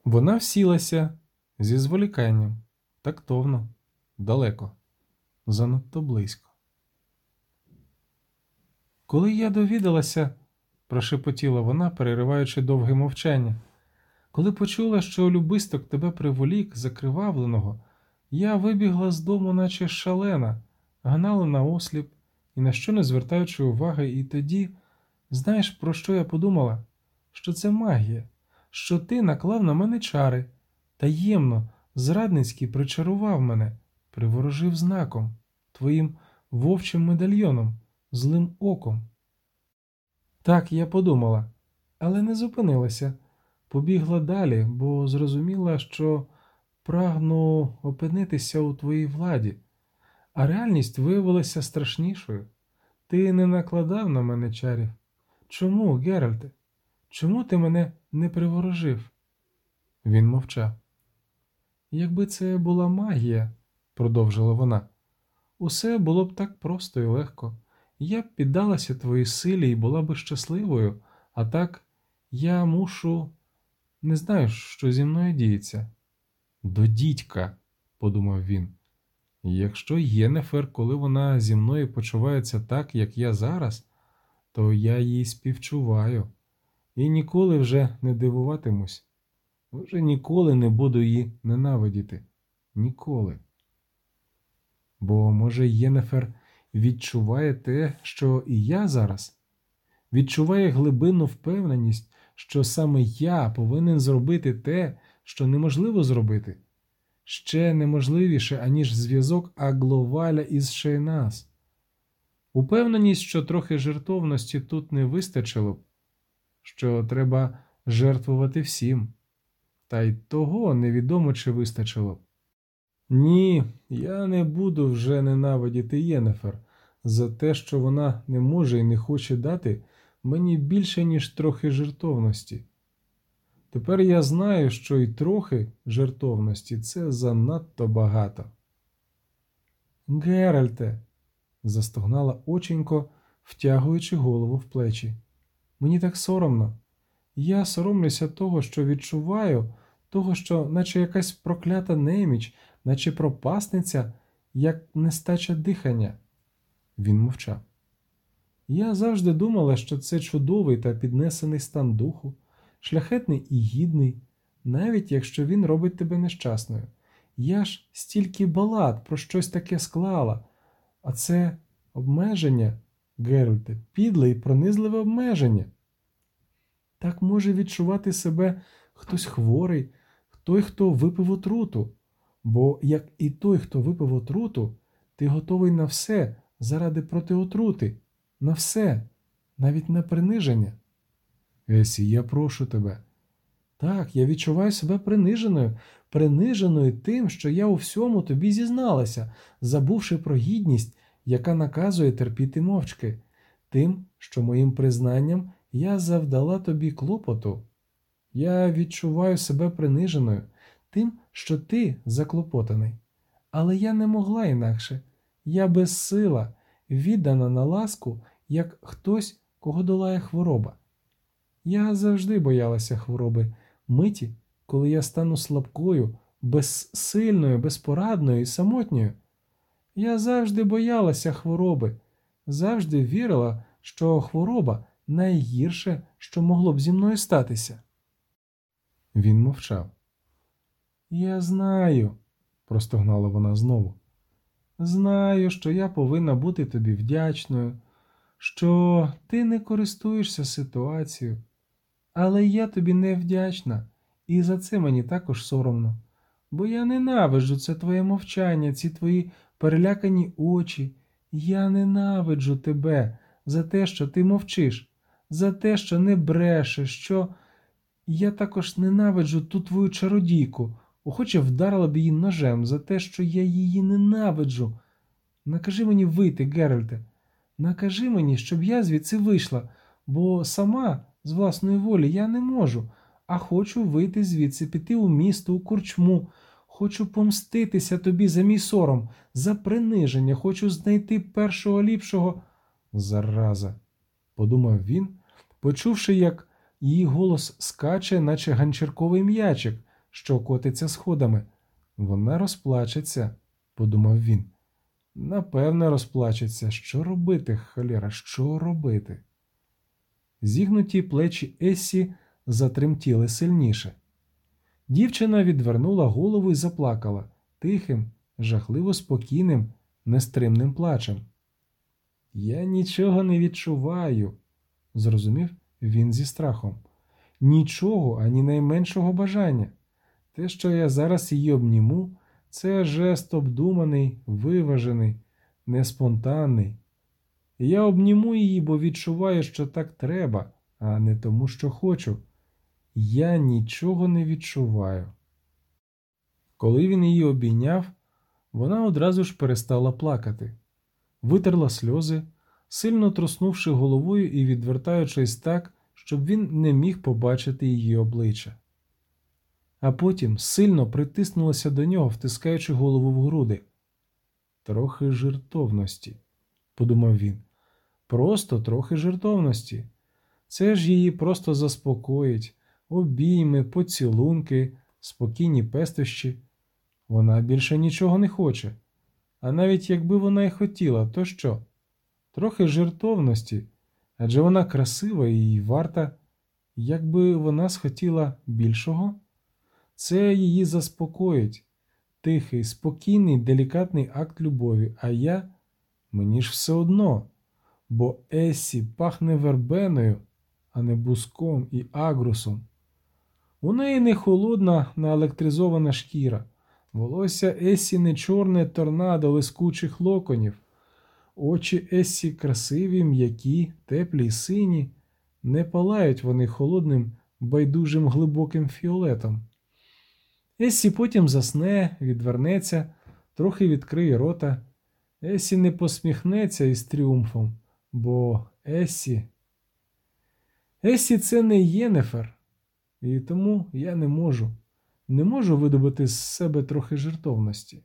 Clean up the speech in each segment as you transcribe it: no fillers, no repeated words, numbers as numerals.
Вона всілася зі зволіканням, тактовно, далеко, занадто близько. «Коли я довідалася, – прошепотіла вона, перериваючи довге мовчання, – коли почула, що любисток тебе приволік, закривавленого, я вибігла з дому, наче шалена, гнала наосліп, і на що не звертаючи уваги, і тоді, знаєш, про що я подумала? Що це магія, що ти наклав на мене чари, таємно, зрадницьки причарував мене, приворожив знаком, твоїм вовчим медальйоном, злим оком. Так, я подумала, але не зупинилася, побігла далі, бо зрозуміла, що прагну опинитися у твоїй владі, а реальність виявилася страшнішою. Ти не накладав на мене чарів. Чому, Геральте? Чому ти мене не приворожив?» Він мовчав. «Якби це була магія, – продовжила вона, – усе було б так просто і легко. Я б піддалася твоїй силі і була б щасливою, а так я мушу… Не знаю, що зі мною діється». «До дідька», – подумав він. «Якщо Єннефер, коли вона зі мною почувається так, як я зараз, то я їй співчуваю і ніколи вже не дивуватимусь. Вже ніколи не буду її ненавидіти. Ніколи. Бо, може, Єннефер відчуває те, що і я зараз? Відчуває глибинну впевненість, що саме я повинен зробити те, що неможливо зробити? Ще неможливіше, аніж зв'язок Агловаля із Шейнас. Упевненість, що трохи жертовності тут не вистачило б, що треба жертвувати всім. Та й того невідомо, чи вистачило б. Ні, я не буду вже ненавидіти Єннефер за те, що вона не може і не хоче дати мені більше, ніж трохи жертовності. Тепер я знаю, що і трохи жертовності – це занадто багато». «Геральте», – застогнала оченько, втягуючи голову в плечі. «Мені так соромно. Я соромлюся того, що відчуваю, того, що наче якась проклята неміч, наче пропасниця, як нестача дихання». Він мовчав. «Я завжди думала, що це чудовий та піднесений стан духу, шляхетний і гідний, навіть якщо він робить тебе нещасною. Я ж стільки балад про щось таке склала, а це обмеження, Геральте, підле і пронизливе обмеження. Так може відчувати себе хтось хворий, той, хто випив отруту, бо, як і той, хто випив отруту, ти готовий на все заради протиотрути, на все, навіть на приниження». «Есі, я прошу тебе». «Так, я відчуваю себе приниженою тим, що я у всьому тобі зізналася, забувши про гідність, яка наказує терпіти мовчки, тим, що моїм признанням я завдала тобі клопоту. Я відчуваю себе приниженою тим, що ти заклопотаний. Але я не могла інакше. Я безсила, віддана на ласку, як хтось, кого долає хвороба. Я завжди боялася хвороби, миті, коли я стану слабкою, безсильною, безпорадною і самотньою. Я завжди боялася хвороби, завжди вірила, що хвороба – найгірше, що могло б зі мною статися». Він мовчав. «Я знаю», – простогнала вона знову. «Знаю, що я повинна бути тобі вдячною, що ти не користуєшся ситуацією. Але я тобі не вдячна, і за це мені також соромно. Бо я ненавиджу це твоє мовчання, ці твої перелякані очі. Я ненавиджу тебе за те, що ти мовчиш, за те, що не брешеш, що… Я також ненавиджу ту твою чародійку, охоче вдарила б її ножем за те, що я її ненавиджу. Накажи мені вийти, Геральте. Накажи мені, щоб я звідси вийшла, бо сама, з власної волі, я не можу, а хочу вийти звідси, піти у місто, у корчму. Хочу помститися тобі за мій сором, за приниження, хочу знайти першого ліпшого. Зараза, подумав він, почувши, як її голос скаче, наче ганчірковий м'ячик, що котиться сходами. Вона розплачеться, подумав він. Напевне, розплачеться. Що робити, холєра, що робити? Зігнуті плечі Ессі затремтіли сильніше. Дівчина відвернула голову і заплакала тихим, жахливо спокійним, нестримним плачем. «Я нічого не відчуваю», – зрозумів він зі страхом. «Нічого, ані найменшого бажання. Те, що я зараз її обніму, це жест обдуманий, виважений, неспонтанний. Я обніму її, бо відчуваю, що так треба, а не тому, що хочу. Я нічого не відчуваю». Коли він її обійняв, вона одразу ж перестала плакати. Витерла сльози, сильно труснувши головою і відвертаючись так, щоб він не міг побачити її обличчя. А потім сильно притиснулася до нього, втискаючи голову в груди. «Трохи жертовності», – подумав він. «Просто трохи жертовності. Це ж її просто заспокоїть. Обійми, поцілунки, спокійні пестощі. Вона більше нічого не хоче. А навіть якби вона й хотіла, то що? Трохи жертовності, адже вона красива і варта. Якби вона схотіла більшого, це її заспокоїть. Тихий, спокійний, делікатний акт любові. А мені ж все одно, бо Ессі пахне вербеною, а не буском і агрусом. У неї не холодна, наелектризована шкіра. Волосся Ессі не чорне торнадо лискучих локонів. Очі Ессі красиві, м'які, теплі й сині. Не палають вони холодним, байдужим глибоким фіолетом. Ессі потім засне, відвернеться, трохи відкриє рота. Ессі не посміхнеться із тріумфом, бо Ессі це не Єнефер. І тому я не можу видобути з себе трохи жертовності.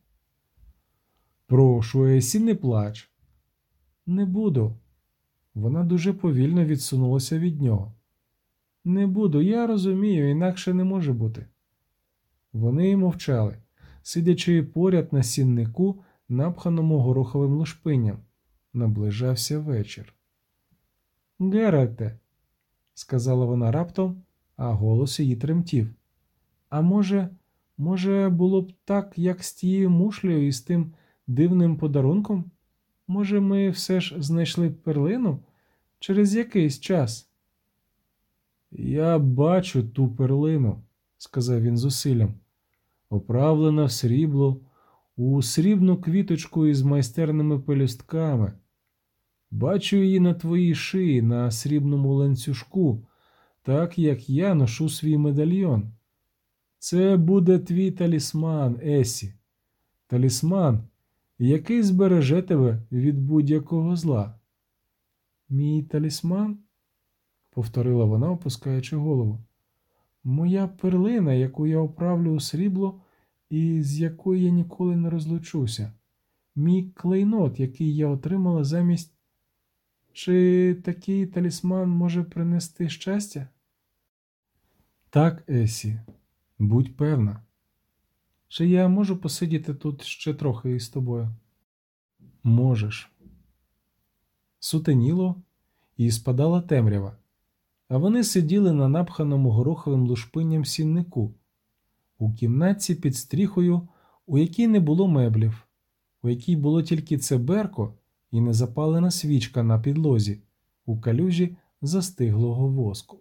Прошу, Ессі, не плач. Не буду. Вона дуже повільно відсунулася від нього. Не буду, я розумію, інакше не може бути. Вони мовчали, сидячи поряд на сіннику, напханому гороховим лушпинням. Наближався вечір. «Геральте», – сказала вона раптом, а голос її тремтів. «А може, було б так, як з тією мушлею і з тим дивним подарунком? Може, ми все ж знайшли перлину? Через якийсь час?» «Я бачу ту перлину», – сказав він з усиллям. «Оправлена в срібло, у срібну квіточку із майстерними пелюстками. Бачу її на твоїй шиї, на срібному ланцюжку, так, як я ношу свій медальйон. Це буде твій талісман, Ессі. Талісман, який збереже тебе від будь-якого зла». «Мій талісман?» – повторила вона, опускаючи голову. «Моя перлина, яку я оправлю у срібло і з якою я ніколи не розлучуся. Мій клейнот, який я отримала замість... Чи такий талісман може принести щастя?» «Так, Ессі, будь певна. Чи я можу посидіти тут ще трохи із тобою?» «Можеш». Сутеніло і спадала темрява, а вони сиділи на напханому гороховим лушпинням сіннику, у кімнатці під стріхою, у якій не було меблів, у якій було тільки цеберко і незапалена свічка на підлозі, у калюжі застиглого воску.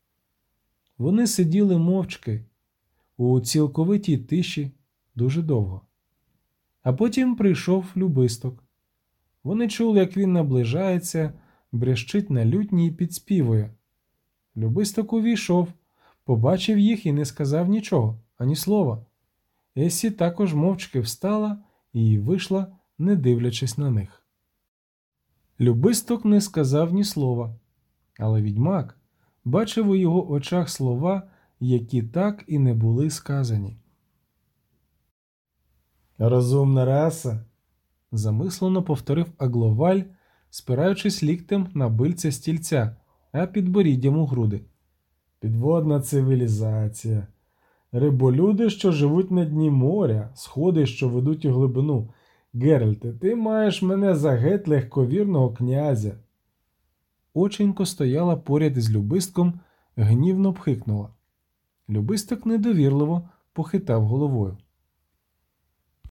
Вони сиділи мовчки, у цілковитій тиші дуже довго. А потім прийшов Любисток. Вони чули, як він наближається, брящить на лютні і підспівує. Любисток увійшов, побачив їх і не сказав нічого, ані слова. Ессі також мовчки встала і вийшла, не дивлячись на них. Любисток не сказав ні слова, але відьмак бачив у його очах слова, які так і не були сказані. «Розумна раса», – замислено повторив Агловаль, спираючись ліктем на бильця стільця, а підборіддям у груди. «Підводна цивілізація. Риболюди, що живуть на дні моря, сходи, що ведуть у глибину. Геральте, ти маєш мене за геть легковірного князя. Оченько стояла поряд із Любистком, гнівно пхикнула. Любисток недовірливо похитав головою.